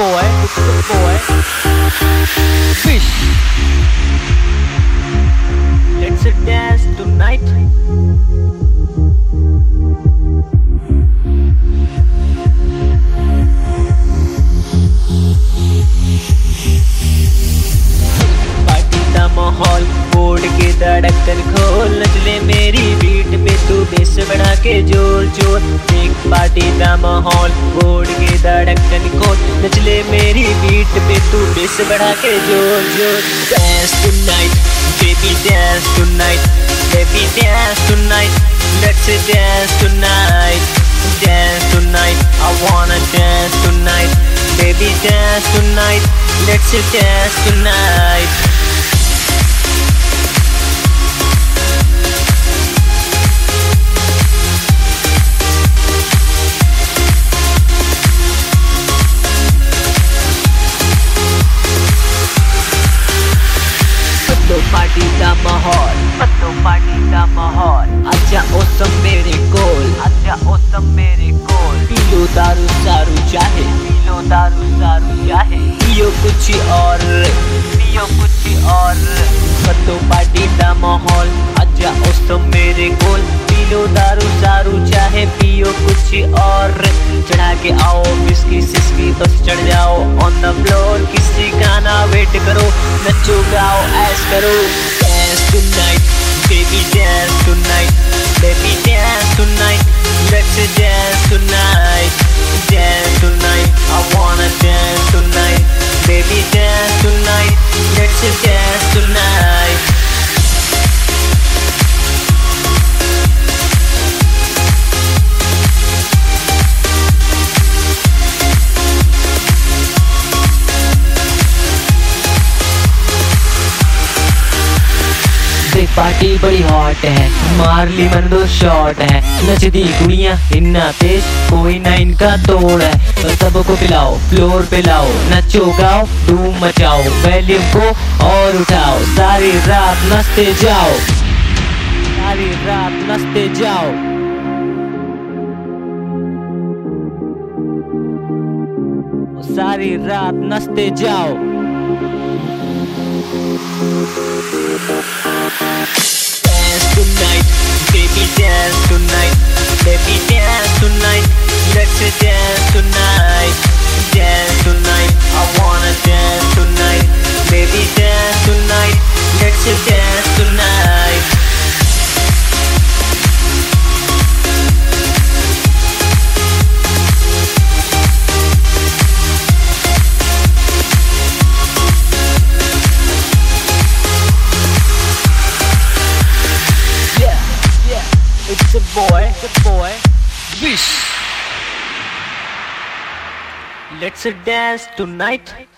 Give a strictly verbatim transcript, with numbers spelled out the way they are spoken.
boy, it's the boy. Fish. Let's dance tonight. माहौल बोर्ड के धड़कन खोल, नचले मेरी बीट पे तू बेस बढ़ा के जोर जोर। एक पार्टी का माहौल बोर्ड के धड़कन खोल, नचले मेरी बीट पे तू बेस बढ़ा के जोर जोर। Dance tonight, baby dance tonight, baby dance tonight, let's dance tonight, dance tonight, I wanna dance tonight, baby dance tonight, let's dance tonight. Party का माहौल, पत्तो पार्टी का माहौल। आजा ओसम मेरे कोल, आजा ओसम मेरे कोल। पी लो दारू सारू चाहे, पी लो दारू सारू चाहे। पियो कुछ और, पियो कुछ और। पत्तो पार्टी का माहौल, आजा ओसम मेरे कोल। पी लो दारू सारू चाहे, पियो कुछ और। चढ़ा के आओ बिस्की सिस्की, बस चढ़ जाओ ऑन द फ्लोर। किसी गाना वेट करो, नचो गाओ ऐश करो। Dance tonight, baby dance tonight, baby dance tonight, let's dance tonight, dance tonight, I wanna dance tonight, baby dance tonight, let's dance tonight. Party बड़ी हॉट है, मार ली मन दो शॉट है। नचदी कुड़ियाँ इन्ना तेज, कोई ना इनका तोड़ है। तो सबको पिलाओ, फ्लोर पे लाओ, नचो गाओ धूम मचाओ। वॉल्यूम को और उठाओ, सारी रात नचते जाओ, सारी रात नचते जाओ। सारी रात नचते जाओ। Dance tonight, baby dance tonight, baby dance tonight, let's dance tonight, dance tonight, I wanna dance tonight, baby dance tonight, let's dance tonight. It's a boy, it's a boy, Wish. Let's dance tonight.